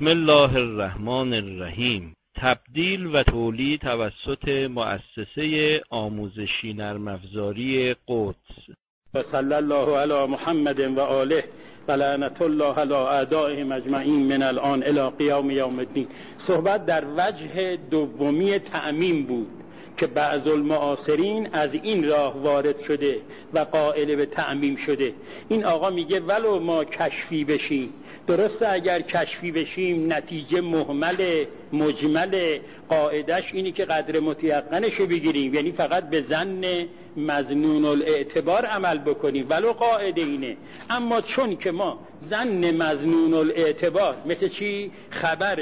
بسم الله الرحمن الرحیم. تبدیل و تولید توسط مؤسسه آموزشی نرم افزاری قدس. و صلی الله علی محمد و آله و لعنت الله علی اعدائهم اجمعین من الان الی قیام یوم الدین. صحبت در وجه دومی تعمیم بود که بعض المعاصرین از این راه وارد شده و قائل به تعمیم شده. این آقا میگه ولو ما کشفی بشیم، درسته اگر کشفی بشیم نتیجه مهمل مجمل، قاعدش اینی که قدر متیقنش بگیریم، یعنی فقط به ظن مظنون الاعتبار عمل بکنیم، ولو قاعده اینه. اما چون که ما ظن مظنون الاعتبار مثل چی؟ خبر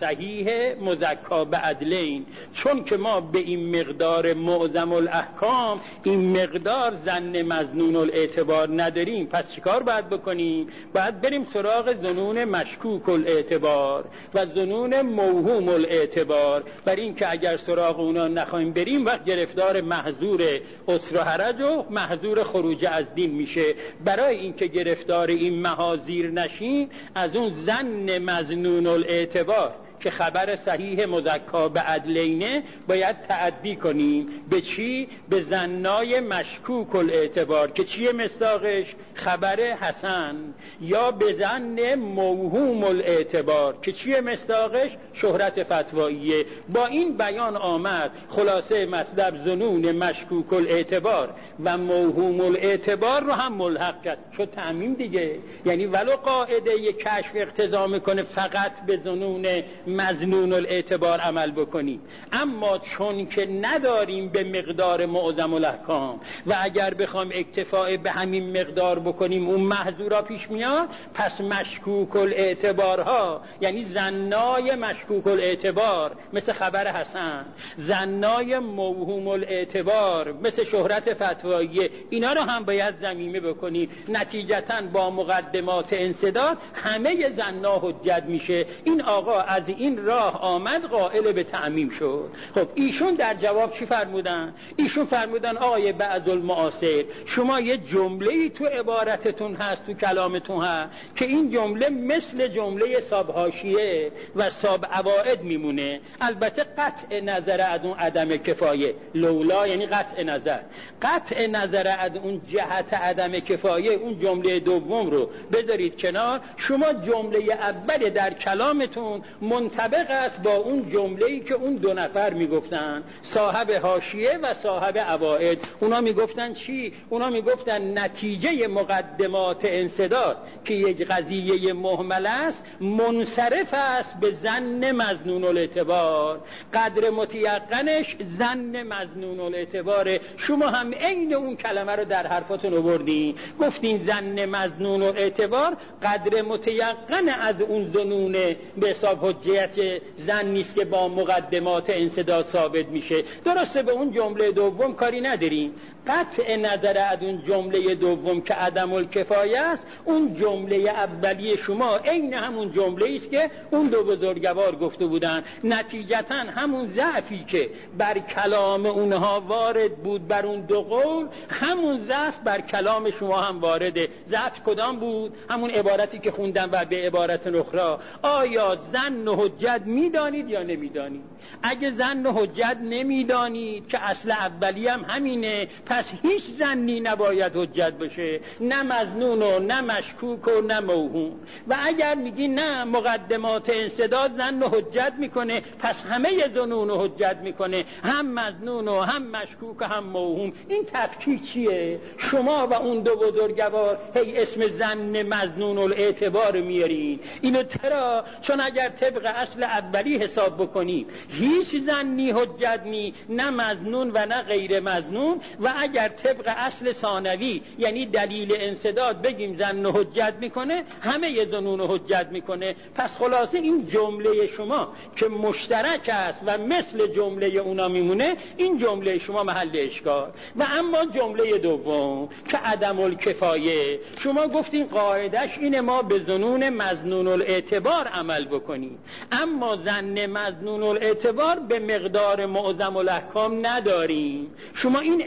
صحیح مزکا به عدلین، چون که ما به این مقدار معظم الاحکام این مقدار ظن مظنون الاعتبار نداریم، پس چیکار باید بکنیم؟ باید بریم سراغ ظنون مشکوک الاعتبار و ظنون موهوم الاعتبار، برای این که اگر سراغ اونا نخواهیم بریم وقت گرفتار محظور اسر و حرج و محظور خروج از دین میشه. برای این که گرفتار این محاذیر نشیم، از اون ظن مظنون الاعتبار که خبر صحیح مزکا به عدلینه باید تعدی کنیم. به چی؟ به ظنای مشکوک الاعتبار که چیه مصداقش؟ خبر حسن. یا به ظن موهوم الاعتبار که چیه مصداقش؟ شهرت فتواییه. با این بیان آمد خلاصه مطلب ظنون مشکوک الاعتبار و موهوم الاعتبار رو هم ملحق کرد، شد تعمیم دیگه. یعنی ولو قاعده یک کشف اقتضا میکنه فقط به ظنون مظنون الاعتبار عمل بکنیم، اما چون که نداریم به مقدار معظم الاحکام و اگر بخوام اکتفاء به همین مقدار بکنیم اون محظورا پیش میاد، پس مشکوک الاعتبارها یعنی ظنای مشکوک الاعتبار مثل خبر حسن، ظنای موهوم الاعتبار مثل شهرت فتواییه، اینا رو هم باید ضمیمه بکنیم. نتیجتاً با مقدمات انسداد همه ظنا حجت میشه. این آقا از این راه آمد قائل به تعمیم شد. خب ایشون در جواب چی فرمودن؟ ایشون فرمودن آقای بعض المعاصر، شما یه جمله‌ای تو عبارتتون هست، تو کلامتون هست که این جمله مثل جمله صاحب حاشیه و صاحب عوائد میمونه، البته قطع نظر از اون عدم کفایه. لولا یعنی قطع نظر، قطع نظر از اون جهت عدم کفایه، اون جمله دوم رو بذارید کنار. شما جمله اول در کلامتون منطبق است با اون جمله‌ای که اون دو نفر میگفتن، صاحب حاشیه و صاحب عوائد. اونا میگفتن چی؟ اونا میگفتن نتیجه مقدمات انسداد که یک قضیه مهمل است منصرف است به ظن مظنون الاعتبار، قدر متیقنش ظن مظنون الاعتباره. شما هم عین اون کلمه رو در حرفاتون آوردین، گفتین ظن مظنون الاعتبار قدر متیقن از اون ظنون به حساب حجیت ظن نیست که با مقدمات انسداد ثابت میشه. درسته به اون جمله دوم کاری نداریم، قطع نظر از اون جمله دوم که عدم الکفایه است، اون جمله اولیه شما عین همون جمله است که اون دو بزرگوار گفته بودن. نتیجتا همون ضعفی که بر کلام اونها وارد بود بر اون دو قول، همون ضعف بر کلام شما هم وارده. ضعف کدام بود؟ همون عبارتی که خوندم و به عبارت اخرى. آیا ظن و حجت میدانید یا نمیدانید؟ اگه ظن و حجت نمیدانید که اصل اولی هم همینه، پس هیچ ظنی نباید حجت بشه، نه مظنون و نه مشکوک و نه موهوم. و اگر میگی نه مقدمات انسداد ظن و حجت میکنه، پس همه ظنون و حجت میکنه، هم مظنون و هم مشکوک و هم موهوم. این تفکیک چیه؟ شما و اون دو بزرگوار هی اسم ظن مظنون الاعتبار میارین. اینو چرا؟ چون اگر طبق اصل اولی حساب بکنیم هیچ ظنی حجت نی، نه مظنون و نه غیر مظنون. و اگر طبق اصل ثانوی یعنی دلیل انسداد بگیم ظن و حجت میکنه، همه ظنون و حجت میکنه. پس خلاصه این جمله شما که مشترک است و مثل جمله اونا میمونه، این جمله شما محل اشکال. و اما جمله دوم که عدم الکفایه، شما گفتین قاعدش اینه ما به ظنون مظنون الاعتبار عمل بکنیم، اما ظن مظنون الاعتبار به مقدار معظم الاحکام نداریم. شما این ادعا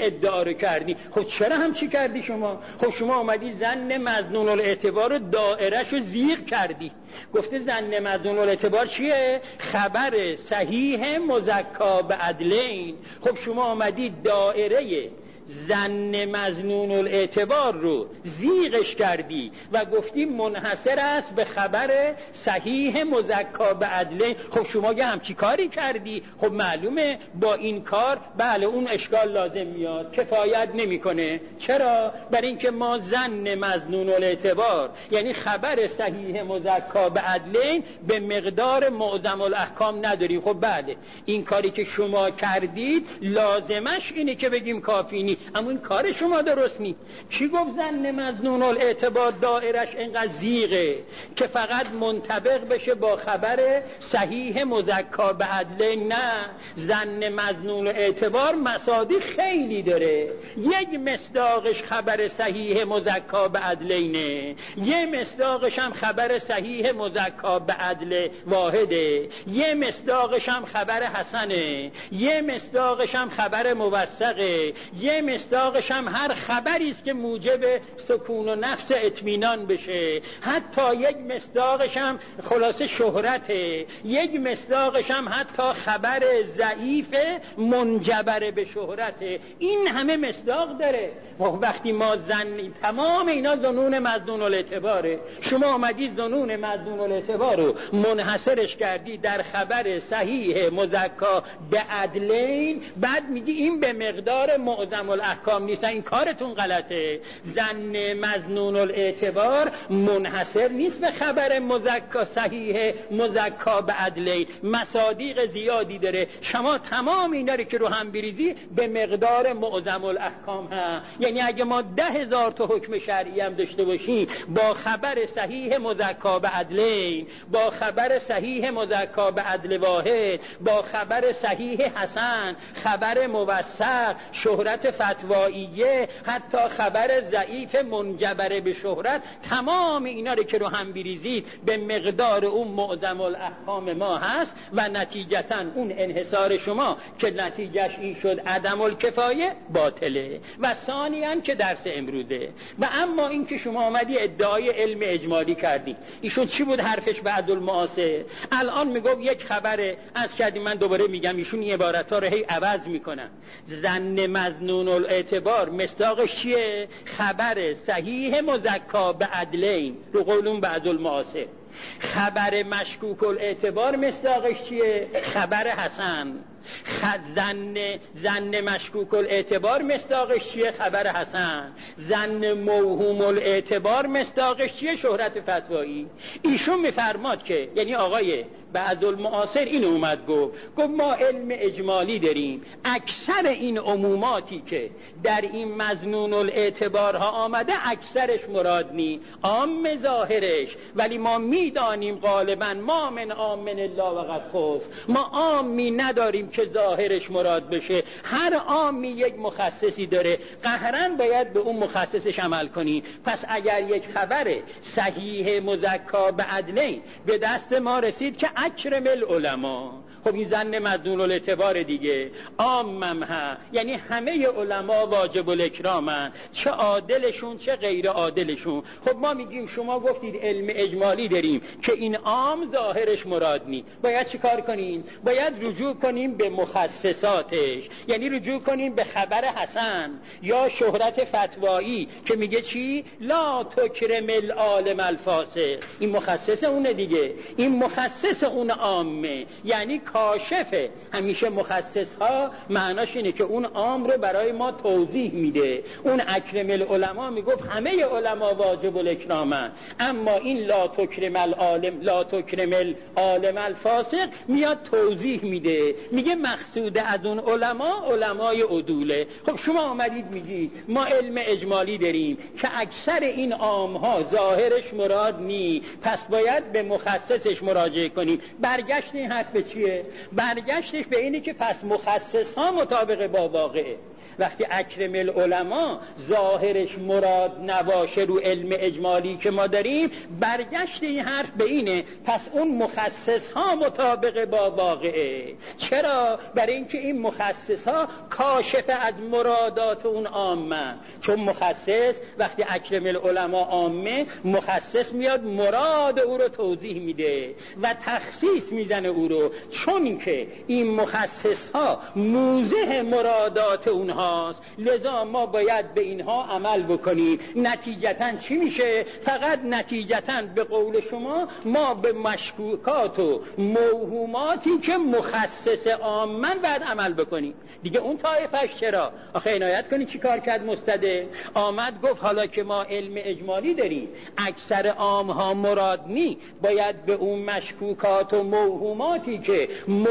کارو کردی. خب چرا همچی کردی شما؟ خب شما اومدی ظن مظنون الاعتبار رو دائره‌ش رو زیغ کردی. گفته ظن مظنون الاعتبار چیه؟ خبر صحیح مزکا به عدلین. خب شما اومدی دائره ظن مظنون الاعتبار رو زیغش کردی و گفتی منحصر است به خبر صحیح مزکا به عدلین. خب شما یه همچی کاری کردی. خب معلومه با این کار بله اون اشکال لازم میاد، کفایت نمیکنه. چرا؟ برای اینکه ما ظن مظنون الاعتبار یعنی خبر صحیح مزکا به عدلین به مقدار معظم الاحکام نداریم. خب بله این کاری که شما کردید لازمش اینه که بگیم کافی نیست، اما این کار شما درست نیست. کی گفت ظن مظنون الاعتبار دائرش اینقدر زیغه که فقط منطبق بشه با خبر صحیح مزکا به عدلین؟ نه، ظن مظنون اعتبار مصادیق خیلی داره. یک مصداقش خبر صحیح مزکا به عدلینه، یه مصداقش هم خبر صحیح مزکا به عدل واحده، یه مصداقش هم خبر حسنه، یه مصداقش هم خبر موثقه، یه مصداقش هم هر خبری است که موجب سکون و نفس اطمینان بشه. حتی یک مصداقش هم خلاصه شهرته، یک مصداقش هم حتی خبر ضعیف منجبر به شهرته. این همه مصداق داره. وقتی ما تمام اینا ظنون مظنون الاعتباره. شما آمدی ظنون مظنون الاعتبار رو منحصرش کردی در خبر صحیح مزکا به عدلین، بعد میگی این به مقدار معظم الاحکام نیست. این کارتون غلطه. ظن مظنون الاعتبار منحصر نیست به خبر مزکا صحیح مزکا به عدلین، مصادیق زیادی داره. شما تمام اینا رو که رو هم بریزی به مقدار معظم الاحکام ها. یعنی اگه ما 10,000 تا حکم شرعی هم داشته باشیم با خبر صحیح مزکا به عدلین، با خبر صحیح مزکا به عدل واحد، با خبر صحیح حسن، خبر موثق، شهرت فتواییه، حتی خبر ضعیف منجبر به شهرت، تمام اینا رو که رو هم بریزید به مقدار اون معظم الاحکام ما هست و نتیجتا اون انحصار شما که نتیجهش این شد عدم الکفایه باطله. و ثانیاً که درس امروزه. و اما این که شما آمدی ادعای علم اجمالی کردی، ایشون چی بود حرفش بعد المعاصر؟ الان میگم یک خبره از کردی، من دوباره میگم ایشون این عبارت‌ها رو هی عوض میکنن. ظن مظنون الاعتبار مصداقش چیه؟ خبر صحیح مزکا به عدلین رو قولون بعد المعاصر. خبر مشکوک الاعتبار مصداقش چیه؟ خبر حسن. ظن مشکوک الاعتبار مصداقش چیه؟ خبر حسن. ظن موهوم الاعتبار مصداقش چیه؟ شهرت فتوایی. ایشون میفرماد که یعنی آقای بعد المعاصر این اومد گفت ما علم اجمالی داریم، اکثر این عموماتی که در این مظنون الاعتبارها آمده اکثرش مراد نی، عام ظاهرش، ولی ما میدانیم غالبا ما من عام الله و قد خص، ما عامی نداریم که ظاهرش مراد بشه. هر عامی یک مخصصی داره، قهرن باید به اون مخصصش عمل کنی. پس اگر یک خبر صحیح مزکا به عدلین به دست ما رسید که اکرم العلماء، خب این ظن مظنون الاعتبار دیگه، عامم ها، یعنی همه علما واجب الاکرامن، چه عادلشون چه غیر عادلشون. خب ما میگیم شما گفتید علم اجمالی داریم که این عام ظاهرش مراد نی، باید چی کار کنیم؟ باید رجوع کنیم به مخصصاتش، یعنی رجوع کنیم به خبر حسن یا شهرت فتوایی که میگه چی؟ لا تکرم العالم الفاسق. این مخصص اونه دیگه، این مخصص اون عامه، یعنی کاشفه. همیشه مخصص ها معناش اینه که اون عام رو برای ما توضیح میده. اون اکرم العلماء میگفت همه علما واجب الاکرامن، اما این لا تکرم العالم الفاسق میاد توضیح میده، میگه مقصود از اون علمای عدوله. خب شما آمدید میگید ما علم اجمالی داریم که اکثر این عام ها ظاهرش مراد نی، پس باید به مخصصش مراجعه کنیم. برگشت این حرف به چیه؟ چیه؟ برگشتش به اینه که پس مخصص ها مطابق با واقعه. وقتی اکرم العلماء ظاهرش مراد نباشه رو علم اجمالی که ما داریم، برگشت این حرف به اینه پس اون مخصص ها مطابق با واقعه. چرا؟ برای اینکه این مخصص ها کاشف از مرادات اون عامه. چون مخصص وقتی اکرم العلماء عامه، مخصص میاد مراد او رو توضیح میده و تخصیص میزنه او رو، چون که این مخصص ها موضح مرادات اونها، لذا ما باید به اینها عمل بکنیم. نتیجتاً چی میشه؟ فقط نتیجتاً به قول شما ما به مشکوکات و موهوماتی که مخصص عامن باید عمل بکنیم. دیگه اون طایفش چرا؟ آخه عنایت کنید چی کار کرد مستده؟ آمد گفت حالا که ما علم اجمالی داریم، اکثر عامها مراد نی، باید به اون مشکوکات و موهوماتی که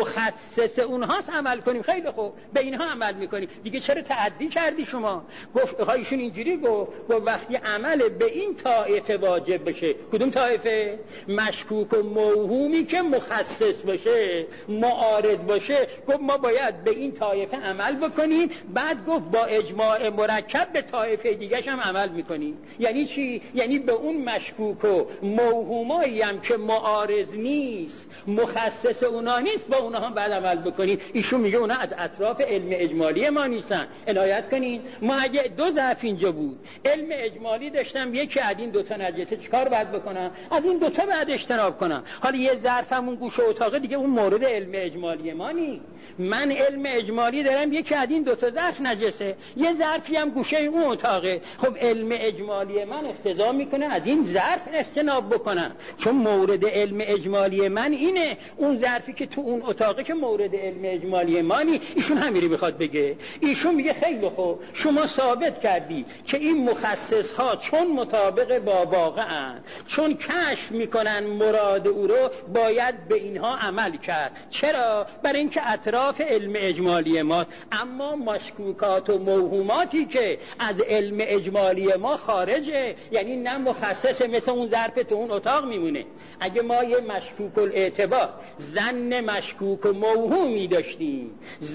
مخصص اونهاست عمل کنیم. خیلی خوب، به اینها عمل میکنیم. دیگه چرا تعدی کردی شما؟ گفت ایشون اینجوری گفت وقتی عمل به این طایفه واجب بشه. کدوم طایفه؟ مشکوک و موهومی که مخصص باشه، معارض باشه. گفت ما باید به این طایفه عمل بکنیم. بعد گفت با اجماع مرکب به طایفه دیگه هم عمل میکنیم. یعنی چی؟ یعنی به اون مشکوک و موهومایی هم که معارض نیست، مخصص اونا نیست، با اونا هم بعد عمل بکنیم. ایشون میگه اونا از اطراف علم اجمالی ما نیستن. عنایت کنین، ما اگه دو ضعف اینجا بود، علم اجمالی داشتم، یکی از این دوتا نجسه، چیکار باید بکنم؟ از این دوتا بعد اجتناب کنم. حالا یه ظرفم اون گوشه اتاقه، دیگه اون مورد علم اجمالی ما نی. من علم اجمالی دارم، یکی از این دوتا ظرف نجسه، یه ظرفی هم گوشه اون اتاقه. خب علم اجمالی من اقتضا میکنه از این ظرف اجتناب بکنم، چون مورد علم اجمالی من اینه. اون ظرفی که تو اون اتاقه که مورد علم اجمالی ما نی. ایشون همیری میخواد بگه. ایشون میگه خیلی خوب، شما ثابت کردی که این مخصص ها چون مطابق با واقعن، چون کشف میکنن مراد او رو، باید به اینها عمل کرد. چرا؟ برای اینکه اطراف علم اجمالی ما. اما مشکوکات و موهوماتی که از علم اجمالی ما خارجه، یعنی نه مخصصه، مثل اون ظرف تو اون اتاق میمونه. اگه ما یه مشکوک الاعتبار، ظن مشکوک و موهومی داشتیم،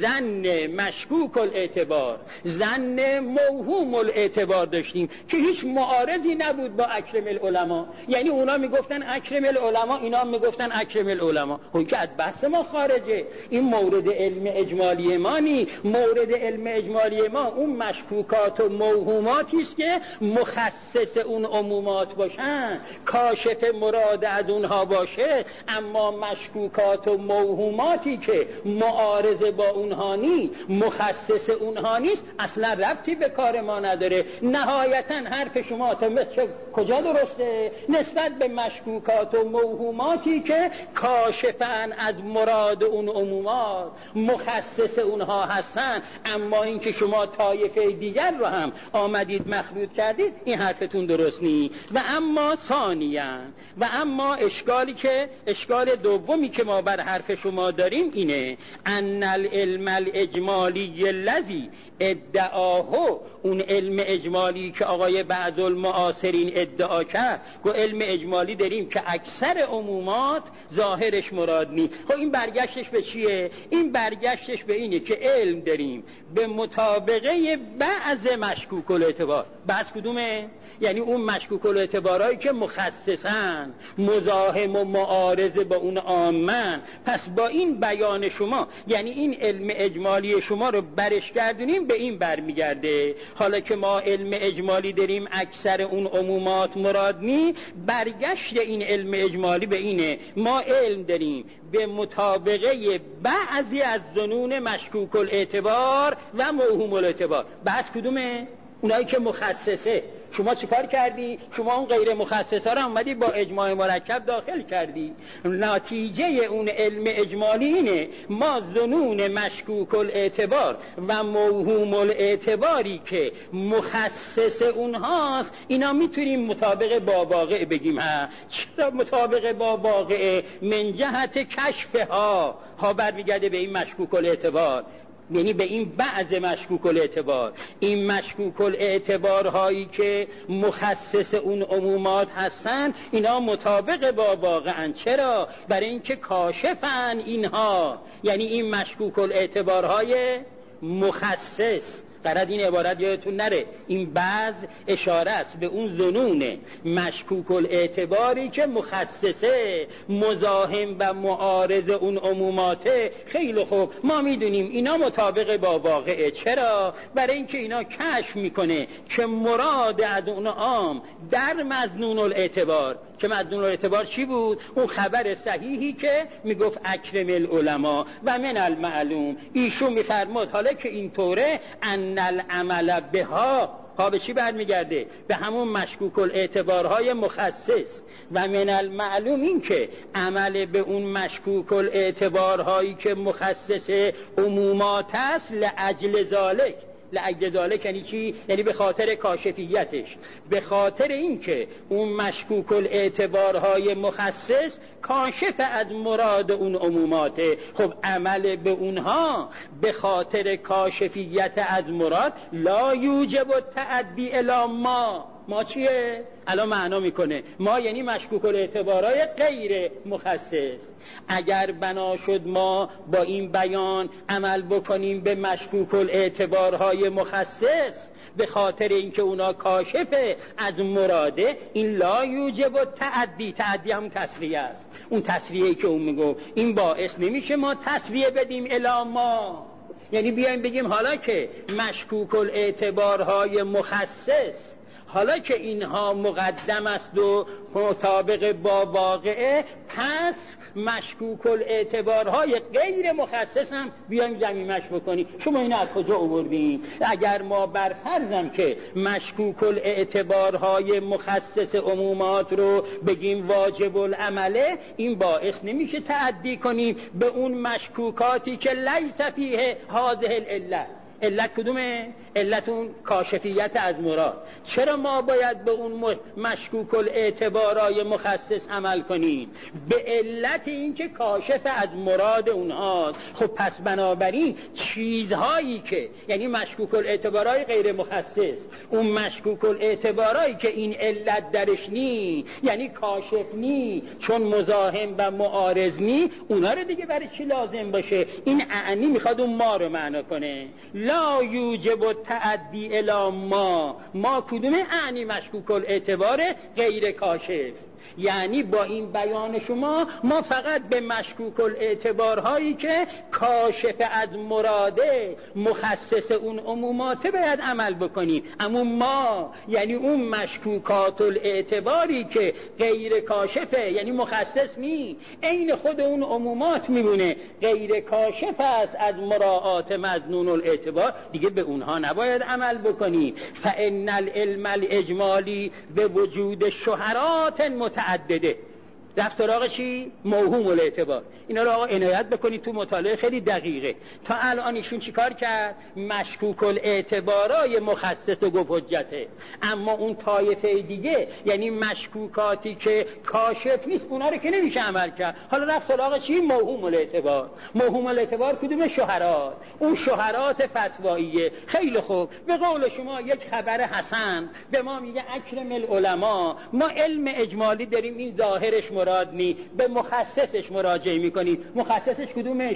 ظن مشکوک الاعتبار، ظن موهوم الاعتبار داشتیم که هیچ معارضی نبود با اکرم العلماء، یعنی اونا میگفتن اکرم العلماء، اینا میگفتن اکرم العلماء. اون که از بحث ما خارجه. این مورد علم اجمالی ما نی. مورد علم اجمالی ما اون مشکوکات و موهوماتی است که مخصص اون عمومات باشن، کاشف مراد از اونها باشه. اما مشکوکات و موهوماتی که معارض با اونها نی، مخصص اونها نیست، اصلا ربطی به کار ما نداره. نهایتا حرف شما تا کجا درسته؟ نسبت به مشکوکات و موهوماتی که کاشفن از مراد اون عمومات، مخصص اونها هستن. اما این که شما طایفه دیگر رو هم آمدید مخلوط کردید، این حرفتون درست نی. و اما ثانیاً، و اما اشکال دومی که ما بر حرف شما داریم اینه، ان العلم الاجمالی الذی ادعاه، اون علم اجمالی که آقای بعض المعاصرین ادعا کرد، گو علم اجمالی داریم که اکثر عمومات ظاهرش مراد نی. خب این برگشتش به چیه؟ این برگشتش به اینه که علم داریم به مطابقه بعض مشکوک الاعتبار. بعض کدومه؟ یعنی اون مشکوک الاعتبارایی که مخصصن، مزاحم و معارض با اون عامن. پس با این بیان شما، یعنی این علم اجمالی شما رو برش گردونیم به این برمیگرده. حالا که ما علم اجمالی داریم اکثر اون عمومات مراد نی، برگشت این علم اجمالی به اینه ما علم داریم به مطابقه بعضی از ظنون مشکوک الاعتبار و موهوم الاعتبار. بحث کدومه؟ اونایی که مخصصه. شما چیکار کردی؟ شما اون غیر مخصصا رو اومدی با اجماع مرکب داخل کردی. نتیجه اون علم اجمالی اینه ما ظنون مشکوک الاعتبار و موهوم الاعتباری که مخصص اونهاست، اینا میتونیم مطابق با واقع بگیم. چرا مطابق با واقع؟ من جهت کشفها برمیگرده به این مشکوک الاعتبار. یعنی به این بعض مشکوک الاعتبار، این مشکوک الاعتبارهایی که مخصص اون عمومات هستن اینا مطابق با واقعن. چرا؟ برای اینکه کاشفن اینها، یعنی این مشکوک الاعتبارهای مخصص. قرد این عبارت یادتون نره، این بعض اشاره است به اون ظنون مشکوک الاعتباری که مخصصه، مزاحم و معارض اون عموماته. خیلی خوب، ما میدونیم اینا مطابق با واقعه. چرا؟ برای اینکه اینا کشف میکنه که مراد از اون عام در مظنون الاعتبار، که مظنون الاعتبار چی بود؟ اون خبر صحیحی که میگفت اکرم العلماء و من المعلوم. ایشون میفرماد حالا که اینطوره ان العمل بها، ها به چی برمیگرده؟ به همون مشکوک الاعتبارهای مخصص. و من المعلوم این که عمل به اون مشکوک الاعتبارهایی که مخصص عمومات است، لأجل ذالک. لأجل ذالک یعنی چی؟ یعنی به خاطر کاشفیتش، به خاطر این که اون مشکوک الاعتبارهای مخصص کاشف از مراد اون عموماته. خب عمل به اونها به خاطر کاشفیت از مراد لا یوجب التعدی الی ما چیه؟ الان معنا میکنه ما یعنی مشکوک الاعتبارهای غیر مخصص. اگر بنا شد ما با این بیان عمل بکنیم به مشکوک الاعتبارهای مخصص به خاطر اینکه اونا کاشفه از مراده، این لا یوجب التعدی. تعدی هم تسریع است، اون تسریعی که اون میگو، این باعث نمیشه ما تسریع بدیم الی ما. یعنی بیایم بگیم حالا که مشکوک الاعتبارهای مخصص، حالا که اینها مقدم است و مطابق با واقعه، پس مشکوک الاعتبارهای غیر مخصص هم بیایم ضمیمش بکنیم. شما اینو از کجا آوردین؟ اگر ما بر فرضم که مشکوک الاعتبارهای مخصص عمومات رو بگیم واجب العمله، این باعث نمیشه تعدی کنیم به اون مشکوکاتی که لیس فیه هذه العله. علت کدومه؟ علتون کاشفیت از مراد. چرا ما باید به اون مشکوک الاعتبارای مخصص عمل کنیم؟ به علت اینکه کاشف از مراد اونهاست. خب پس بنابراین چیزهایی که یعنی مشکوک الاعتبارای غیر مخصص، اون مشکوک الاعتبارایی که این علت درش نی، یعنی کاشف نی، چون مزاحم و معارض نی، اونا رو دیگه برای چی لازم باشه؟ این اعنی میخواد اون ما رو معنا کنه. لا یوجب التعدی الی ما کدومه اعنی مشکوک الاعتبار غیر کاشف؟ یعنی با این بیان شما ما فقط به مشکوک الاعتبارهایی که کاشف از مراده، مخصص اون عموماته باید عمل بکنیم. اما ما یعنی اون مشکوکات الاعتباری که غیر کاشفه، یعنی مخصص نی، عین خود اون عمومات میمونه، غیر کاشف است از مراعات مظنون الاعتبار، دیگه به اونها نباید عمل بکنیم. فان العلم الاجمالی به وجود شهرات متعدده. رفت سراغ چی؟ موهوم الاعتبار. اینا رو آقا عنایت بکنید، تو مطالعه خیلی دقیقه. تا الان ایشون چیکار کرد؟ مشکوک الاعتبارای مخصص و گفت حجته، اما اون طایفه دیگه یعنی مشکوکاتی که کاشف نیست، اونا رو که نمیشه عمل کرد. حالا رفت سراغ چی؟ موهوم الاعتبار. موهوم الاعتبار کدوم؟ شهرات. اون شهرات فتواییه. خیلی خوب، به قول شما یک خبر حسن به ما میگه اکرم العلماء، ما علم اجمالی داریم، این ظاهرش مراد نی، به مخصصش مراجعه میکنیم. مخصصش کدومه؟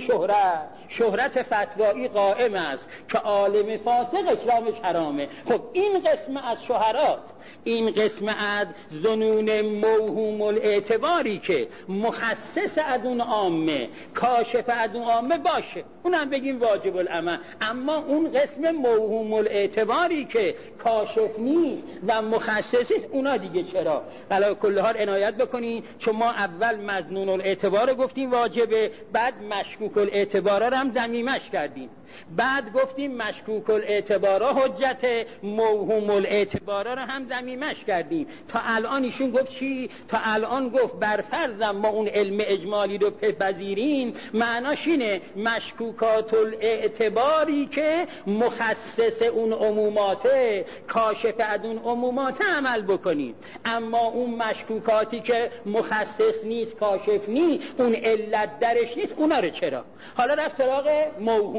شهرت فتوایی قائم است که عالم فاسق اکرامش حرامه. خب این قسم از شهرات، این قسم از ظنون موهوم الاعتباری که مخصص از اون عامه، کاشف از اون عامه باشه، اونم بگیم واجب العمل. اما اون قسم موهوم الاعتباری که کاشف نیست و مخصص نیست، اونا دیگه چرا؟ علی کل حال عنایت بکنین، چون ما اول مظنون الاعتبار رو گفتیم واجبه، بعد مشکوک الاعتبار رو هم ضمیمش کردیم، بعد گفتیم مشکوک الاعتبارا حجت، موهوم الاعتبارا رو هم ضمیمش کردیم. تا الان ایشون گفت چی؟ تا الان گفت بر فرضم ما اون علم اجمالی رو بپذیریم، معناش اینه مشکوکات الاعتباری که مخصص اون عموماته، کاشف از اون عموماته عمل بکنیم. اما اون مشکوکاتی که مخصص نیست، کاشف نیست، اون علت درش نیست، اونا رو چرا؟ حالا رفت سراغ موهومات.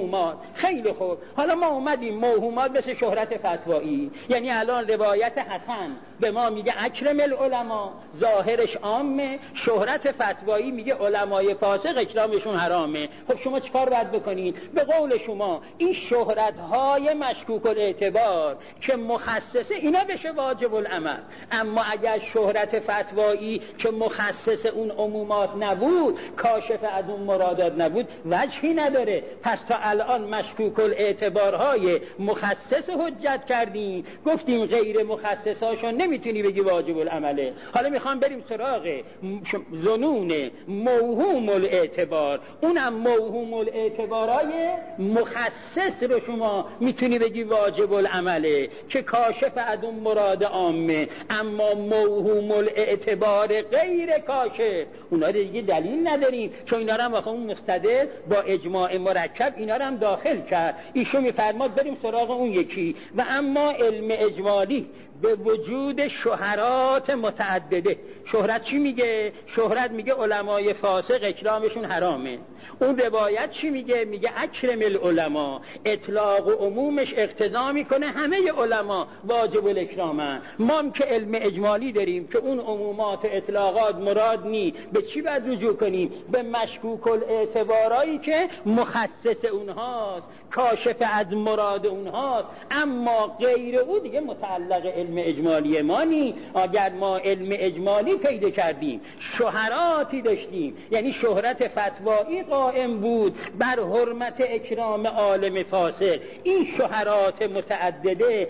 خیلی خوب، حالا ما اومدیم موهومات مثل شهرت فتوایی، یعنی الان روایت حسن به ما میگه اکرم العلماء، ظاهرش عامه، شهرت فتوایی میگه علمای فاسق اکرامشون حرامه. خب شما چیکار باید بکنید؟ به قول شما این شهرت های مشکوک الاعتبار که مخصصه اینا بشه واجب العمل، اما اگر شهرت فتوایی که مخصص اون عمومات نبود، کاشف از اون مرادات نبود، وجهی نداره. پس تا الان مشکوک الاعتبارهای مخصص حجت کردیم، گفتیم غیر مخصصاشون نمیتونی بگی واجب العمله. حالا میخوام بریم سراغ ظنون موهوم الاعتبار، اونم موهوم الاعتبارهای مخصص رو شما میتونی بگی واجب العمله که کاشف از اون مراد عامه، اما موهوم الاعتبار غیر کاشف اونا دیگه دلیل نداریم، چون اینا رو هم واقعا اون مستدل با اجماع مرکب اینا رو هم داخل کرد. ایشون میفرماد بریم سراغ اون یکی. و اما علم اجمالی به وجود شهرات متعدده. شهرت چی میگه؟ شهرت میگه علمای فاسق اکرامشون حرامه. اون روایت چی میگه؟ میگه اکرم العلماء، اطلاق و عمومش اقتضا میکنه همه علما واجب الاکرامن. ما هم که علم اجمالی داریم که اون عمومات اطلاقات مراد نی، به چی باید رجوع کنیم؟ به مشکوک الاعتبارایی که مخصص اونهاست، کاشف از مراد اونهاست، اما غیر او دیگه متعلق علم اجمالی ما نی. اگر ما علم اجمالی پیدا کردیم، شهراتی داشتیم، یعنی شهرت فتوایی قائم بود بر حرمت اکرام عالم فاسق، این شهرات متعدده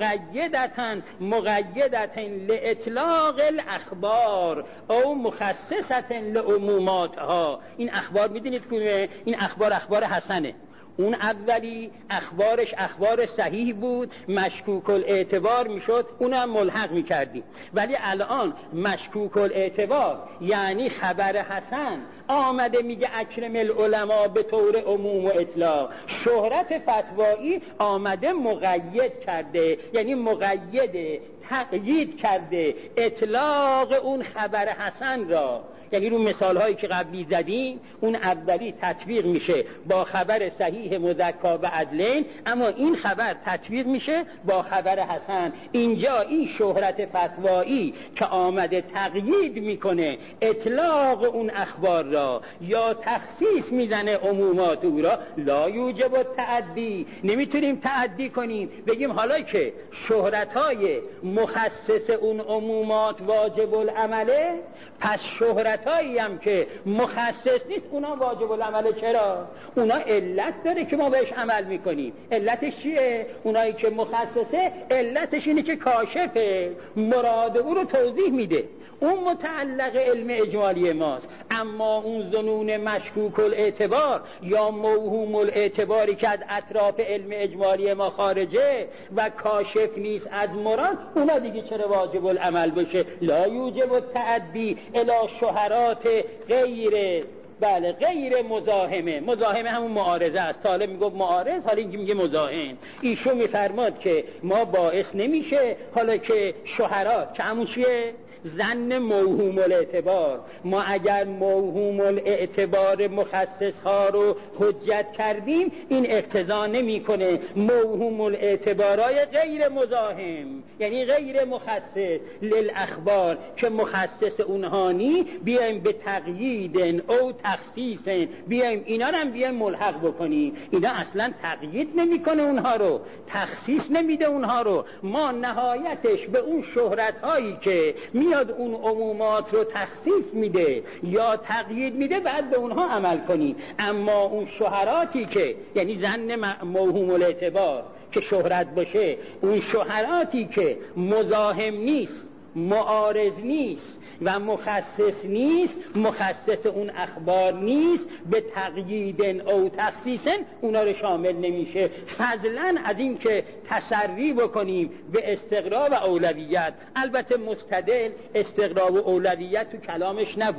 مقیدتن لاطلاق الاخبار او مخصصتن لعموماتها. این اخبار میدونید که این اخبار حسنه، اون اولی اخبارش اخبار صحیح بود، مشکوک الاعتبار میشد، اونم ملحق میکردیم. ولی الان مشکوک الاعتبار یعنی خبر حسن آمده میگه اکرم العلماء به طور عموم و اطلاق، شهرت فتوایی آمده مقید کرده، یعنی مقید تقیید کرده اطلاق اون خبر حسن را. یعنی رو مثال هایی که قبلی زدیم، اون اولی تطبیق میشه با خبر صحیح مزکا و عدلین، اما این خبر تطبیق میشه با خبر حسن. اینجا این شهرت فتوایی که آمده تقیید میکنه اطلاق اون اخبار را یا تخصیص میزنه عمومات او را، لا یوجب التعدی، نمیتونیم تعدی کنیم بگیم حالا که شهرت های مخصص اون عمومات واجب العمله، پس شهرتایی هم که مخصص نیست اونا واجب العمله. چرا؟ اونا علت داره که ما بهش عمل میکنیم. علتش چیه؟ اونایی که مخصصه علتش اینه که کاشفه، مراد او رو توضیح میده، اون متعلق علم اجمالی ماست. اما اون ظنون مشکوک الاعتبار یا موهوم الاعتباری که از اطراف علم اجمالی ما خارجه و کاشف نیست از مراد، اونا دیگه چرا واجب العمل باشه؟ لا یوجب التعدی الی شهرات غیر مزاحمه. مزاحمه همون معارضه است. طالب میگه معارض، حالا اینکه میگه مزاحم. ایشون میفرماد که ما باعث نمیشه حالا که شهرات که همون چیه؟ ظن موهوم الاعتبار. ما اگر موهوم الاعتبار مخصص ها رو حجت کردیم، این اقتضا نمیکنه موهوم الاعتبارای غیر مزاحم یعنی غیر مخصص للاخبار که مخصص اونها نی، بیایم به تقیید او تخصیص بیایم اینا رو بیایم ملحق بکنیم. اینا اصلا تقیید نمیکنه اونها رو، تخصیص نمیده اونها رو. ما نهایتش به اون شهرت هایی که میاد اون عمومات رو تخصیص میده یا تقیید میده بعد به اونها عمل کنیم. اما اون شهراتی که یعنی ظن موهوم الاعتبار که شهرت باشه، اون شهراتی که مزاحم نیست، معارض نیست و مخصص نیست، مخصص اون اخبار نیست، به تقیید او تخصیص اونا رو شامل نمیشه. فضلا از این که تسری بکنیم به استقرا و اولویت. البته مستدل استقرا و اولویت تو کلامش نبود،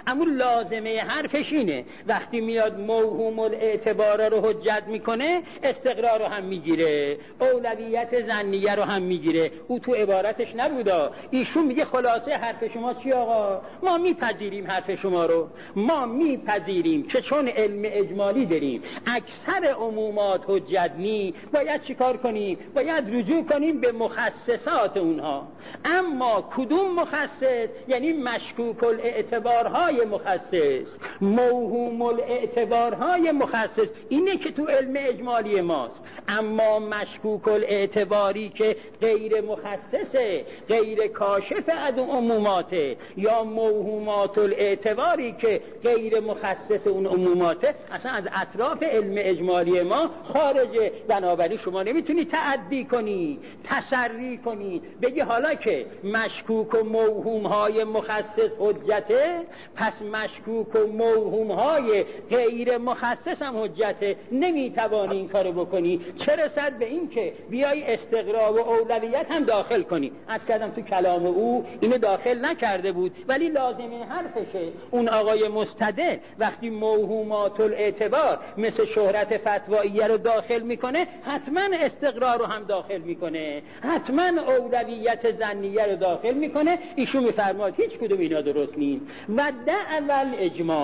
اما لازمه حرفش اینه وقتی میاد موهوم الاعتبار رو حجت میکنه استقرار رو هم میگیره، اولویت ظنیه رو هم میگیره. او تو عبارتش نبودا، ایشون میگه خلاصه حرف شما چی آقا؟ ما میپذیریم حرف شما رو، ما میپذیریم که چون علم اجمالی داریم اکثر عمومات حجت نی، باید چیکار کنیم؟ باید رجوع کنیم به مخصصات اونها. اما کدوم مخصص؟ یعنی مشکوک الاعتبارهای مخصص، موهوم الاعتبارهای مخصص، اینه که تو علم اجمالی ماست. اما مشکوک الاعتباری که غیر مخصصه، غیر کاشف از عموماته، یا موهومات الاعتباری که غیر مخصص اون عموماته، اصلا از اطراف علم اجمالی ما خارجه. بنابراین شما نمیتونی تعدی کنی، تسری کنی، بگی حالا که مشکوک و موهوم های مخصص حجته، پس مشکوک و موهوم های غیر مخصص هم حجته. نمیتوانی این کارو بکنی، چه رسد به این که بیای استقرا و اولویت هم داخل کنی. از کردم تو کلام او اینو داخل نکرده بود، ولی لازمه حرفشه. اون آقای مستده وقتی موهومات الاعتبار مثل شهرت فتواییه رو داخل میکنه، حتما استقرار رو هم داخل میکنه، حتما اولویت ظنیه رو داخل میکنه. ایشون میفرماد هیچ کدوم اینا درست نیست. و اول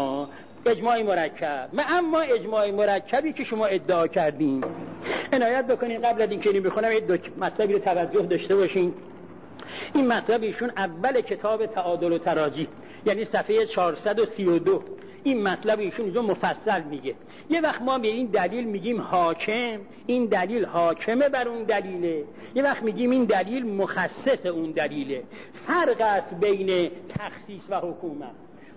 اجماع مرکب. اما اجماع مرکبی که شما ادعا کردین، عنایت بکنین قبل از اینکه اینو بخونم یه دو مطلبی رو توجه داشته باشین. این مطلب ایشون اول کتاب تعادل و تراجیح، یعنی صفحه 432، این مطلب ایشون اینجا مفصل میگه. یه وقت ما به این دلیل میگیم حاکم، این دلیل حاکمه بر اون دلیله، یه وقت میگیم این دلیل مخصص اون دلیله. فرق است بین تخصیص و حکومت.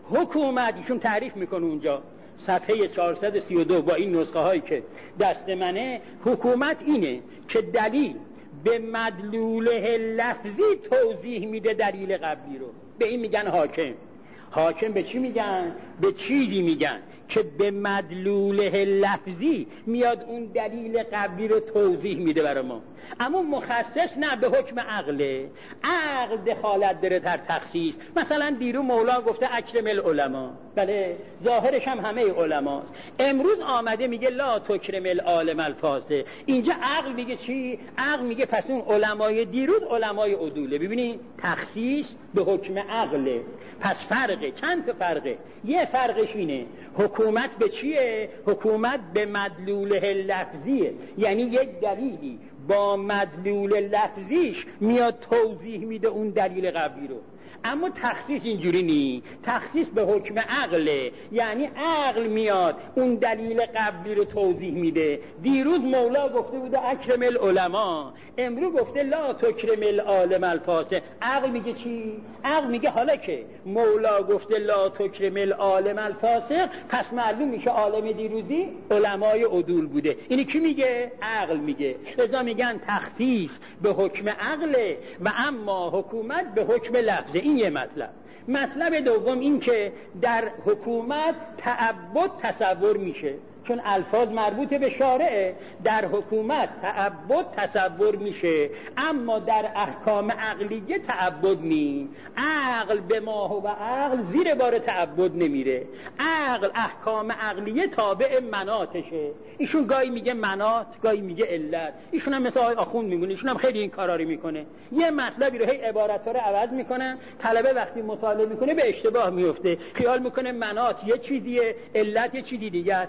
حکومت ایشون تعریف میکنه اونجا صفحه 432 با این نسخه هایی که دست منه، حکومت اینه که دلیل به مدلوله لفظی توضیح میده دلیل قبلی رو، به این میگن حاکم. حاکم به چی میگن؟ به چیزی میگن که به مدلوله لفظی میاد اون دلیل قبلی رو توضیح میده برای ما. اما مخصص نه، به حکم عقله. عقل دخالت داره در تخصیص. مثلا دیرو مولا گفته اکرم العلماء، بله ظاهرش هم همه علماست. امروز آمده میگه لا تکرم العالم الفاسق. اینجا عقل میگه چی؟ عقل میگه پس اون علمای دیروز علمای عدوله. ببینید تخصیص به حکم عقله. پس فرقه، چند تا فرقه. یه فرقش اینه حکومت به چیه؟ حکومت به مدلوله لفظیه، یعنی یک دلیلی با مدلول لفظیش میاد توضیح میده اون دلیل قبلی رو. اما تخصیص اینجوری نی، تخصیص به حکم عقله، یعنی عقل میاد اون دلیل قبلی رو توضیح میده. دیروز مولا گفته بوده اکرم العلماء، امروز گفته لا تکرم العالم الفاسق. عقل میگه چی؟ عقل میگه حالا که مولا گفته لا تکرم العالم الفاسق، پس معلوم میشه عالم دیروزی علمای عدول بوده. اینی کی میگه؟ عقل میگه. لذا میگن تخصیص به حکم عقله و اما حکومت به حکم لفظه. این یه مطلب. مطلب دوم این که در حکومت تعبد تصور میشه، چون الفاظ مربوط به شارعه. در حکومت تعبد تصور میشه، اما در احکام عقلیه تعبد نی. عقل به ما و عقل زیر بار تعبد نمیره. عقل احکام عقلیه تابع مناطشه. ایشون گاهی میگه مناط، گاهی میگه علت. ایشون هم مثل آقای آخوند میمونه، ایشون هم خیلی این کارا رو میکنه. یه مطلبی رو هی عبارت‌ها رو عوض میکنن، طلبه وقتی مطالعه میکنه به اشتباه میفته، خیال میکنه مناط یه چیزیه، علت یه چیزی دیگه.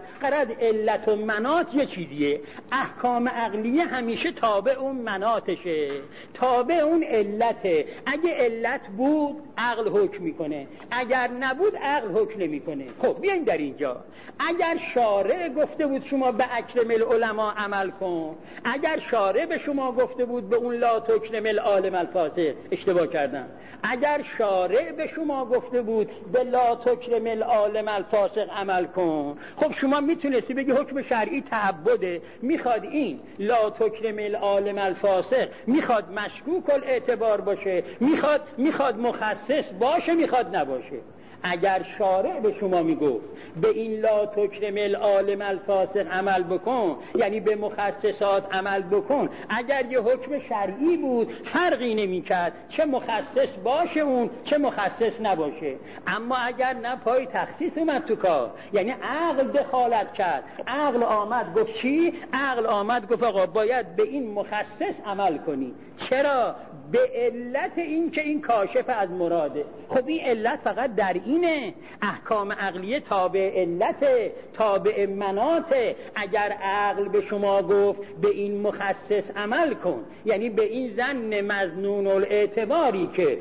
علت و مناط یه چیزیه. احکام عقلیه همیشه تابع اون مناطشه، تابع اون علته. اگه علت بود عقل حکم میکنه، اگر نبود عقل حکم نمیکنه. خب بیاین در اینجا، اگر شارع گفته بود شما به اکرم العلماء عمل کن، اگر شارع به شما گفته بود به اون لا تکرم العالم الفاسق، اشتباه کردم. اگر شارع به شما گفته بود به لا تکرم العالم الفاسق عمل کن، خب شما میتونستی بگی حکم شرعی تعبده، میخواد این لا تکرم العالم الفاسق میخواد مشکوک الاعتبار باشه، میخواد مخصص باشه، میخواد نباشه. اگر شارع به شما میگفت به این لا تکرم العالم الفاسق عمل بکن، یعنی به مخصصات عمل بکن، اگر یه حکم شرعی بود فرقی نمی‌کرد چه مخصص باشه اون چه مخصص نباشه. اما اگر نه پای تخصیص اومد تو کار، یعنی عقل دخالت کرد، عقل آمد گفت چی؟ عقل آمد گفت آقا باید به این مخصص عمل کنی. چرا؟ به علت این که این کاشف از مراده. خب این علت فقط در اینه، احکام عقلیه تابع علت، تابع مناطه. اگر عقل به شما گفت به این مخصص عمل کن، یعنی به این ظن مظنون الاعتباری که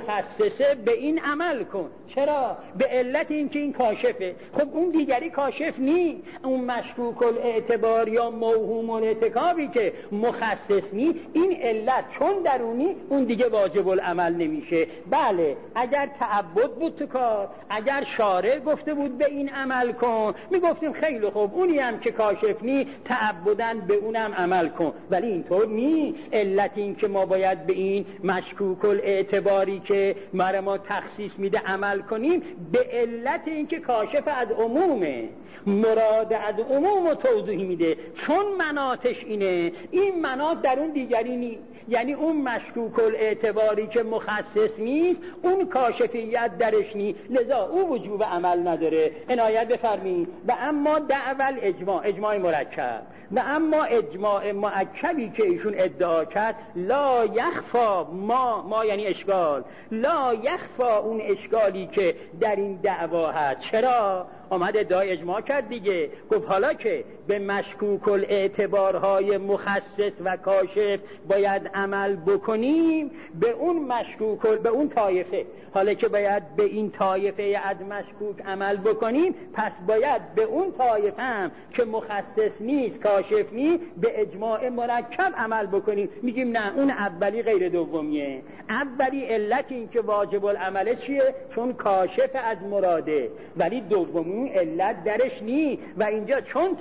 مخصصه به این عمل کن. چرا؟ به علت این که این کاشفه. خب اون دیگری کاشف نی، اون مشکوک الاعتبار یا موهوم الارتکابی که مخصص نی، این علت چون درونی اون دیگه واجب العمل نمیشه. بله اگر تعبد بود تو کار، اگر شارع گفته بود به این عمل کن، میگفتیم خیلی خوب، اونی هم که کاشف نی تعبدن به اونم عمل کن. ولی اینطور نی. علت این که ما باید به این مشکوک الاعتباری که ما تخصیص میده عمل کنیم، به علت این که کاشف از عمومه، مراد از عموم رو توضیح میده. چون مناطش اینه، این مناط در اون دیگری نی، یعنی اون مشکوک الاعتباری که مخصص نیست اون کاشفیت درش نی، لذا او وجوب عمل نداره. عنایت بفرمایید. و اما دعوال اجماع مرکب، و اما اجماع مرکبی که ایشون ادعا کرد، لا یخفا ما یعنی اشکال، لا یخفا اون اشکالی که در این دعوا هست. چرا؟ آمد ادعای اجماع کرد دیگه، گفت حالا که به مشکوک الاعتبارهای مخصص و کاشف باید عمل بکنیم، به اون مشکوک به اون طایفه، حالا که باید به این طایفه از مشکوک عمل بکنیم، پس باید به اون طایفه هم که مخصص نیست کاشف نیست به اجماع مرکب عمل بکنیم. میگیم نه، اون اولی غیر دومیه. اولی علت این که واجب العمل چیه؟ چون کاشف از مراده، ولی دومی علت درش نی. و اینجا چون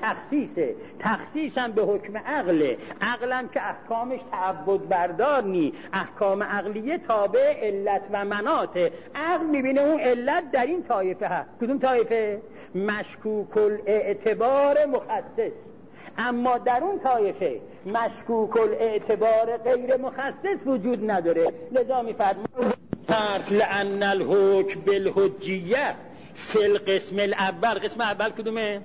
تخصیصم به حکم عقله، عقلم که احکامش تعبد بردار نی، احکام عقلیه تابع علت و مناطه. عقل میبینه اون علت در این طایفه هست. کدوم طایفه؟ مشکوک الاعتبار مخصص. اما در اون طایفه مشکوک الاعتبار غیر مخصص وجود نداره. لذا میفرماید لأن الحکم بالحجیه فی القسم الاول. قسم اول کدومه؟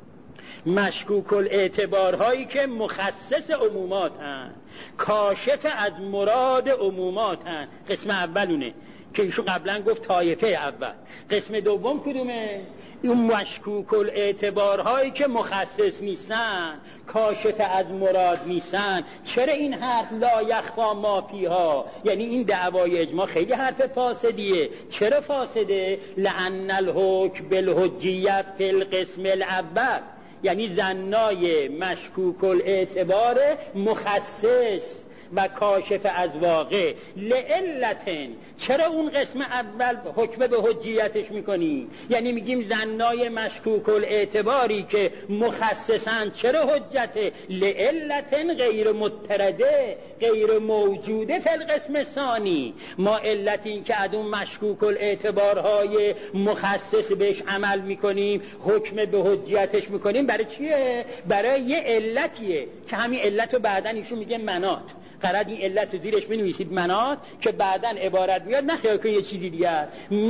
مشکوک الاعتبارهایی که مخصص عمومات هن، کاشف از مراد عمومات هن. قسم اولونه که ایشون قبلا گفت طایفه اول. قسم دوم کدومه؟ اون مشکوک الاعتبارهایی که مخصص نیستن، کاشف از مراد نیستن. چرا این حرف لا یخفا ما فیها؟ یعنی این دعوای اجماع خیلی حرف فاسدیه. چرا فاسده؟ لأن الحکم بالحجیه فی القسم الاول، یعنی ظنای مشکوک الاعتبار مخصص و کاشف از واقع. لعلتن، چرا اون قسم اول حکم به حجیتش میکنی؟ یعنی میگیم ظنای مشکوک الاعتباری که مخصصن چرا حجته؟ لعلتن غیر مترده، غیر موجوده فی القسم ثانی. ما علت این که از اون مشکوک الاعتبارهای مخصص بهش عمل میکنیم، حکم به حجیتش میکنیم، برای چیه؟ برای یه علتیه که همین علت رو بعدن ایشون میگه منات. قرار این علت رو زیرش بنویسید منات، که بعداً عبارت میاد نه خیال کنید یه چیزی دیگر.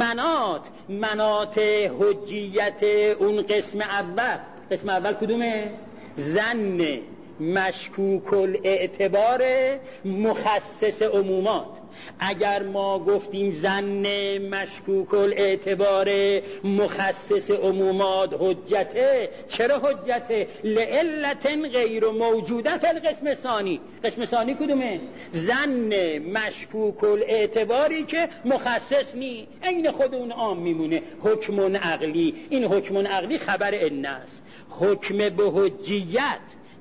منات حجیت اون قسم اول. قسم اول کدومه؟ ظن مشکوک الاعتبار مخصص عمومات. اگر ما گفتیم ظن مشکوک الاعتبار مخصص عمومات حجته، چرا حجته؟ لعلت غیر موجوده فی القسم ثانی. قسم ثانی کدومه؟ ظن مشکوک الاعتباری که مخصص نی، عین خود اون عام میمونه. حکم عقلی، این حکم عقلی خبر ان است. حکم به حجیت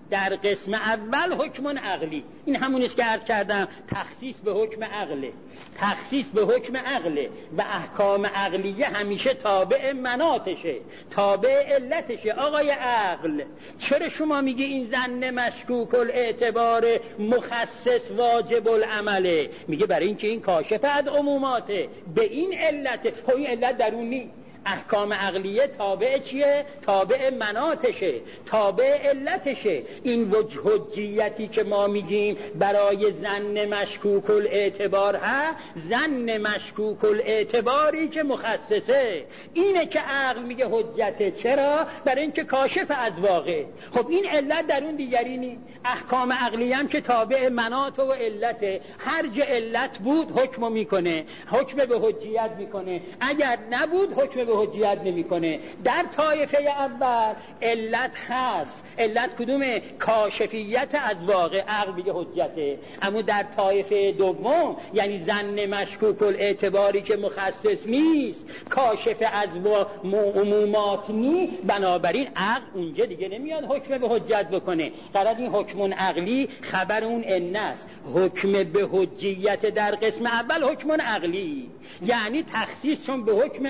در قسم اول حکم عقلی. این همون است که عرض کردم تخصیص به حکم عقله، تخصیص به حکم عقله و احکام عقلیه همیشه تابع مناطشه، تابع علتشه. آقای عقل چرا شما میگی این ظن مشکوک الاعتبار مخصص واجب العمله؟ میگه برای اینکه این کاشف از عموماته، به این علت. خب این علت درونی، احکام عقلیه تابع چیه؟ تابع مناطشه، تابع علتشه. این وجه حجیتی که ما میگیم برای ظن مشکوک الاعتبار ها، ظن مشکوک الاعتباری که مخصصه، اینه که عقل میگه حجته. چرا؟ برای اینکه کاشف از واقع. خب این علت درون دیگری نی. احکام عقلیه هم که تابع مناط و علته، هر جا علت بود حکم میکنه، حکم به حجیت میکنه، اگر نبود حکم به حجیت نمیکنه. در طایفه اول علت هست. علت کدومه؟ کاشفیت از واقع، عقل میگه حجته. اما در طایفه دوم یعنی ظن مشکوک الاعتباری که مخصص نیست، کاشف از عمومات نی، بنابراین عقل اونجا دیگه نمیاد حکم به حجت بکنه. قرار این حکم عقلی خبر اون ان است. حکم به حجیت در قسم اول حکم عقلی، یعنی تخصیص چون به حکم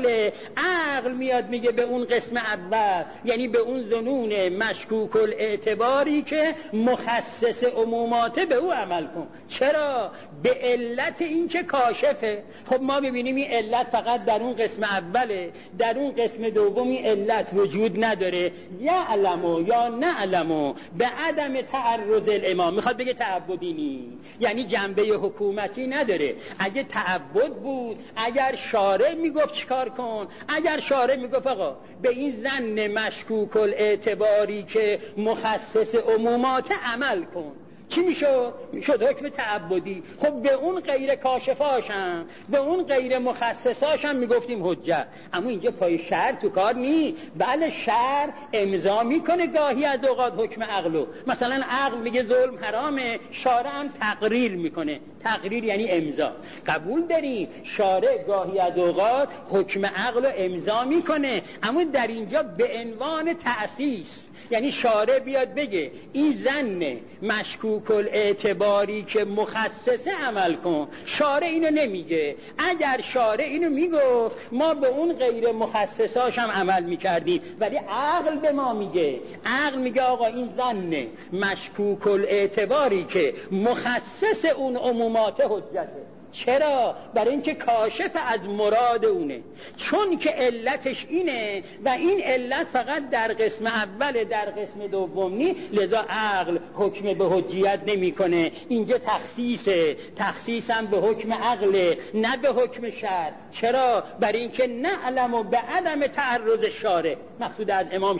عقل میاد میگه به اون قسم اول، یعنی به اون ظنون مشکوک الاعتباری که مخصص عموماته به او عمل کن. چرا؟ به علت این که کاشفه. خب ما ببینیم این علت فقط در اون قسم اوله، در اون قسم دومی علت وجود نداره. یعلمو یا نعلمو به عدم تعرض الامام، میخواد بگه تعبدی نی، یعنی جنبه حکومتی نداره. اگه تعبد بود، اگر شارع میگفت چیکار کن، اگر شارع میگفت آقا به این ظن مشکوک الاعتباری که مخصص عمومات عمل کن، چی میشد؟ میشد حکم تعبدی. خب به اون غیر کاشفاشم، به اون غیر مخصصاشم میگفتیم حجت. اما اینجا پای شرع تو کار نی. بله شرع امضا میکنه گاهی از اوقات حکم عقلو. مثلا عقل میگه ظلم حرامه، شارع هم تقریر میکنه. تقریر یعنی امضا. قبول داریم شارع گاهی از اوقات حکم عقلو امضا میکنه، اما در اینجا به عنوان تأسیس، یعنی شارع بیاد بگه این ظن مشکوک الاعتباری که مخصصه عمل کن. شارع اینو نمیگه. اگر شارع اینو میگفت ما به اون غیر مخصصاش هم عمل میکردیم، ولی عقل به ما میگه، عقل میگه آقا این ظن مشکوک الاعتباری که مخصص اون عمومات حجته. چرا؟ برای اینکه کاشف از مراد اونه، چون که علتش اینه و این علت فقط در قسم اول، در قسم دوم نی، لذا عقل حکم به حجیت نمیکنه. اینجا تخصیصه، تخصیصم به حکم عقله نه به حکم شرع. چرا؟ برای اینکه نعلم و به عدم تعرض شارع، مقصود از امام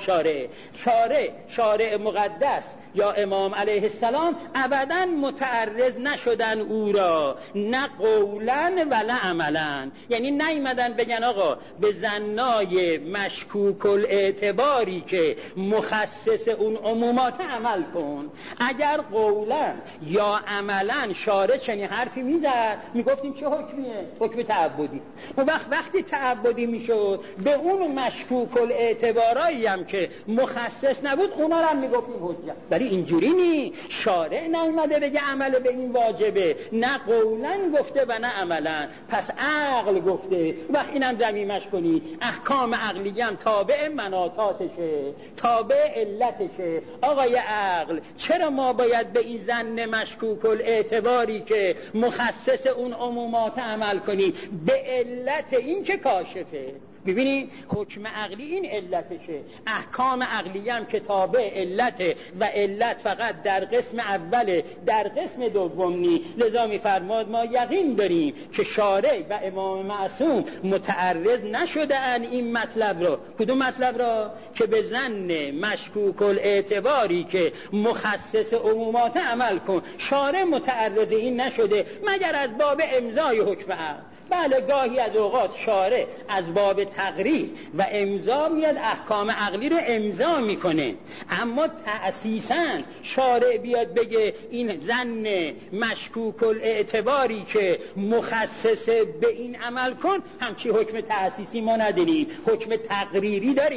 شارع مقدس یا امام علیه السلام ابداً متعرض نشدن او را، نه قولاً و نه عملاً. یعنی نیامدن بگن آقا به ظنای مشکوک الاعتباری که مخصص اون عمومات عمل کن. اگر قولاً یا عملاً شارع چنین حرفی میزد، میگفتیم چه حکمیه؟ حکم تعبدی. و وقتی تعبدی میشد به اون مشکوک الاعتبارایی هم که مخصص نبود اونا رو هم میگفتیم حجت. ولی اینجوری نی. شارع نیامده بگه عمل به این واجبه، نه قولاً گفته و نه عملاً، پس عقل گفته. وقت اینم ضمیمش کنی، احکام عقلیه هم تابع مناطاتشه، تابع علتشه. آقای عقل چرا ما باید به این ظن مشکوک الاعتباری که مخصص اون عمومات عمل کنی؟ به علت این که کاشفه. ببینید حکم عقلی این علتشه، احکام عقلی هم که تابع علته و علت فقط در قسم اوله، در قسم دوم نی. لذا میفرماد ما یقین داریم که شارع و امام معصوم متعرض نشده ان این مطلب را. کدوم مطلب را؟ که به ظن مشکوک الاعتباری که مخصص عمومات عمل کن. شارع متعرض این نشده مگر از باب امضای حکم عقل. بله گاهی از اوقات شارع از باب تقریر و امضا میاد احکام عقلی رو امضا میکنه، اما تأسیساً شارع بیاد بگه این ظن مشکوک الاعتباری که مخصص به این عمل کن، همچی حکم تأسیسی ما نداریم، حکم تقریری داریم.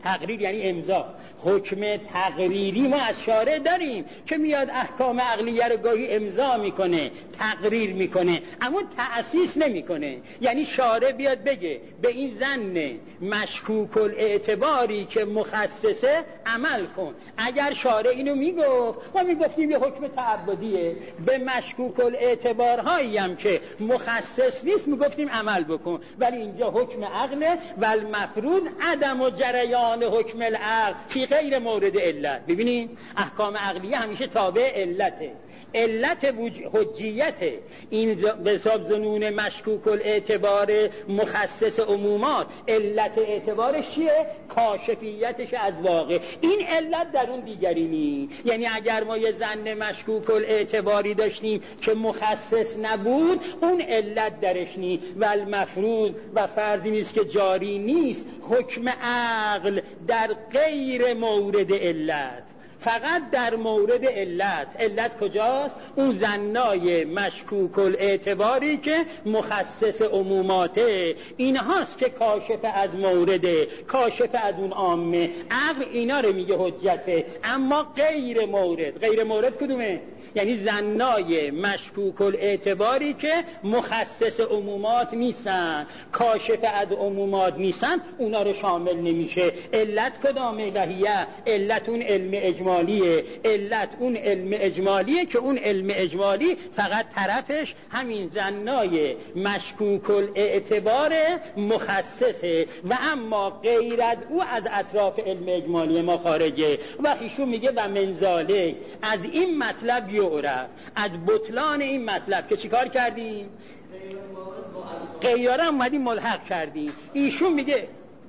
تقریر یعنی امضا. حکم تقریری ما از شارع داریم که میاد احکام عقلیه رو گاهی امضا میکنه، تقریر میکنه، اما تأسیس نمیکنه. یعنی شارع بیاد بگه به این ظن مشکوک الاعتباری که مخصصه عمل کن. اگر شارع اینو میگفت ما میگفتیم یه حکم تعبدیه، به مشکوک الاعتبارهایی هم که مخصص نیست میگفتیم عمل بکن. ولی اینجا حکم عقله و المفروض عدم و جریان حکم العقل فی غیر مورد علت. ببینید احکام عقلیه همیشه تابع علته. علت حجیت این به حساب ظنون مشکوک الاعتبار مخصص عمومات، علت اعتبارش چیه؟ کاشفیتش از واقع. این علت در اون دیگری نی. یعنی اگر ما یه ظن مشکوک الاعتباری داشتیم که مخصص نبود، اون علت درش نی. و المفروض و فرضی نیست که جاری نیست حکم عقل در غیر مورد علت، فقط در مورد علت. علت کجاست؟ اون ظنای مشکوک الاعتباری که مخصص عموماته، اینهاست که کاشف از مورده، کاشف از اون عامه. عقل اینا رو میگه حجته، اما غیر مورد. غیر مورد کدومه؟ یعنی ظنای مشکوک الاعتباری که مخصص عمومات نیستن، کاشف از عمومات نیستن، اونا رو شامل نمیشه. علت کدامه؟ وحیه علت اون علم اجمالیه. علت اون علم اجمالیه که اون علم اجمالی فقط طرفش همین ظنای مشکوک الاعتبار مخصصه و اما غیرت او از اطراف علم اجمالی ما خارجه. و ایشون میگه و منزاله از این مطلب یعرف، از بطلان این مطلب که چیکار کردیم؟ غیره هم اومدیم ملحق کردیم. ایشون میگه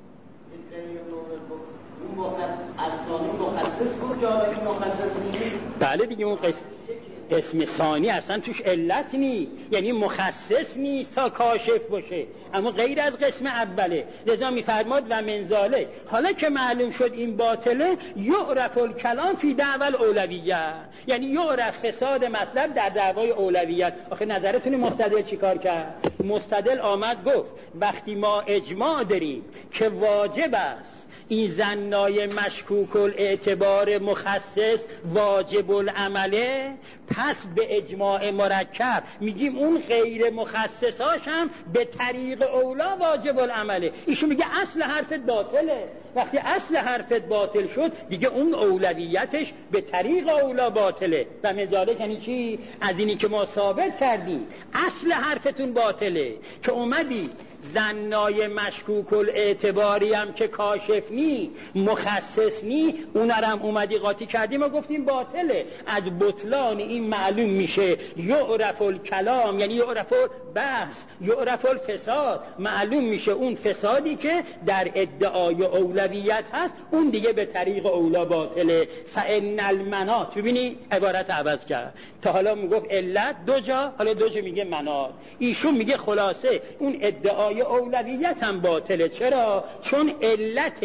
مخصص بود که مخصص نیست. بله دیگه اون قسم ثانی اصلا توش علت نی، یعنی مخصص نیست تا کاشف باشه، اما غیر از قسم اوله. لذا میفرماد و منزاله، حالا که معلوم شد این باطله، یعرف الکلام فی دعوی الاولویه، یعنی یعرف فساد مطلب در دعوای اولویت. آخه نظرتون مستدل چیکار کرد؟ مستدل آمد گفت وقتی ما اجماع داریم که واجب است این ظنای مشکوک الاعتبار مخصص واجب العمله، پس به اجماع مرکب میگیم اون غیر مخصصاش هم به طریق اولا واجب العمله. ایشون میگه اصل حرفت باطله. وقتی اصل حرفت باطل شد دیگه اون اولویتش به طریق اولا باطله. و مزاله یعنی چی؟ از اینی که ما ثابت کردیم اصل حرفتون باطله که اومدی ظنای مشکوک الاعتباری هم که کاشف نی، مخصص نی، اونا هم اومدی قاطی کردیم و گفتیم باطله. از بطلان این معلوم میشه یعرف الکلام، یعنی یعرف البحث، یعرف الفساد، معلوم میشه اون فسادی که در ادعای اولویت هست اون دیگه به طریق اولا باطله. فان المناط، ببینی عبارت عوض کرد، تا حالا میگفت علت دو جا، حالا دو جا میگه مناط. ایشون میگه خلاصه اون ادعای اولویت هم باطله. چرا؟ چون علت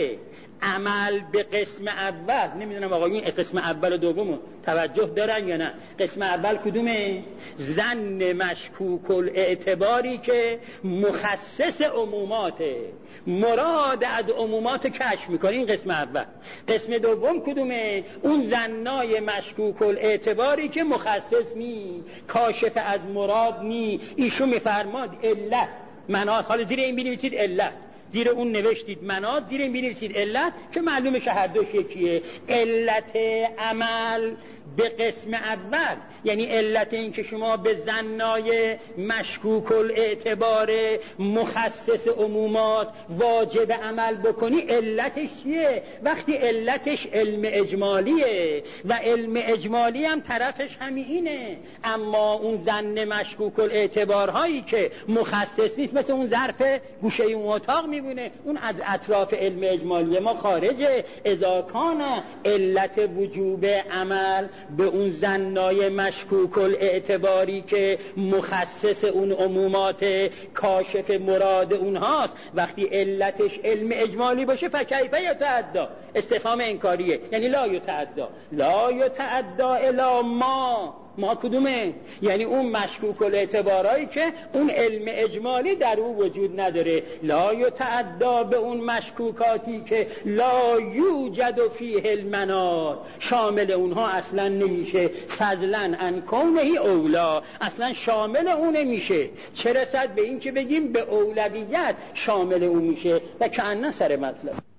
عمل به قسم اول، نمیدونم آقایون قسم اول و دوم توجه دارن یا نه؟ قسم اول کدومه؟ ظن مشکوک الاعتباری که مخصص عموماته، مراد از عمومات کشف میکنه، این قسم اول. قسم دوم کدومه؟ اون ظنای مشکوک الاعتباری که مخصص نی، کاشف از مراد نی. ایشون میفرماد علت مناط، حالا زیر این بنویسید علت، زیر اون نوشتید مناط، زیر این بنویسید علت که معلومه هر دوش یکیه. علت عمل به قسم اول یعنی علت این که شما به ظنای مشکوک الاعتبار مخصص عمومات واجب عمل بکنی، علتش چیه؟ وقتی علتش علم اجمالیه و علم اجمالی هم طرفش همینه، اما اون ظن مشکوک الاعتبارهایی که مخصص نیست مثل اون ظرف گوشه اون اتاق میبونه، اون از اطراف علم اجمالی ما خارجه. اذا کان علت وجوب عمل به اون ظنای مشکوک الاعتباری که مخصص اون عمومات کاشف مراد اونهاست، وقتی علتش علم اجمالی باشه فکیف یتعدی، استفهام انکاریه، یعنی لا یتعدی الی ما ما کدومه؟ یعنی اون مشکوک الاعتبارایی که اون علم اجمالی در او وجود نداره. لا یتعدا به اون مشکوکاتی که لا یوجد فیه المنار، شامل اونها اصلا نمیشه. فضلا عن کونه اولا، اصلا شامل اون نمیشه، چه رسد به این که بگیم به اولویت شامل اون میشه. و کأنه سر مطلب